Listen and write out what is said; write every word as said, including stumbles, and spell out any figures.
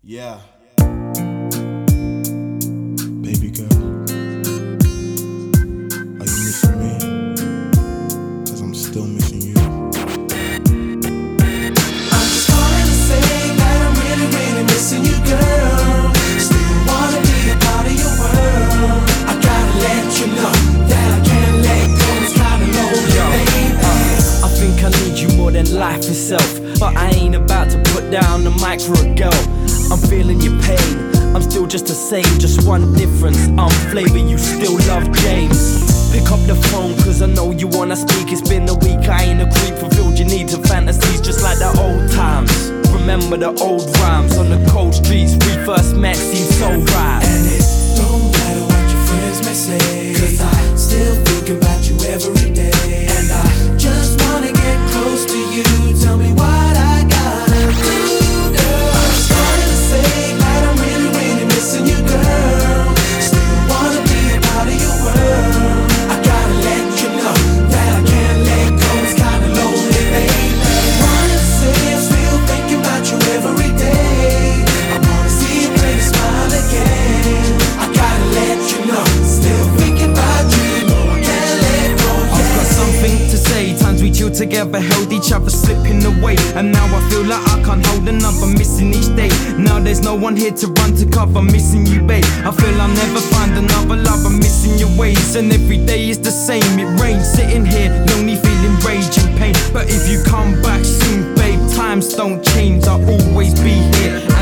Yeah. Baby girl, are you missing me? Cause I'm still missing you. I'm just calling to say that I'm really, really missing you, girl. Still wanna be a part of your world. I gotta let you know that I can't let go. It's kinda lonely, baby. uh, I think I need you more than life itself, but I ain't about to put down the mic for a girl. I'm feeling your pain, I'm still just the same, just one difference, I'm Flavor, you still love James. Pick up the phone cause I know you wanna speak. It's been a week, I ain't a creep, fulfilled your needs and fantasies just like the old times. Remember the old rhymes on the cold streets, we first met seemed so right. And it don't matter what your friends may say, cause I still think about you every day. And I just wanna get close to you, tell me what I gotta do. Together, held each other slipping away, and now I feel like I can't hold another, missing each day. Now there's no one here to run to cover, missing you, babe. I feel I'll never find another lover, missing your ways, and every day is the same. It rains, sitting here, lonely, feeling rage and pain. But if you come back soon, babe, times don't change, I'll always be here.